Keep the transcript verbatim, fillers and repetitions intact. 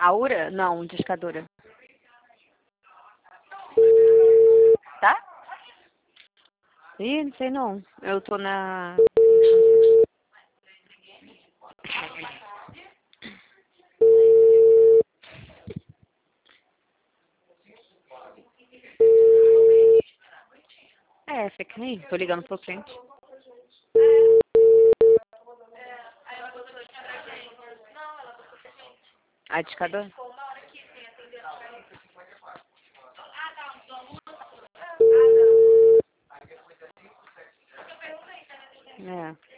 Aura? Não, discadora. Tá? Ih, não sei não. Eu tô na... É, fica aí. Tô ligando pro cliente. A discadora? É.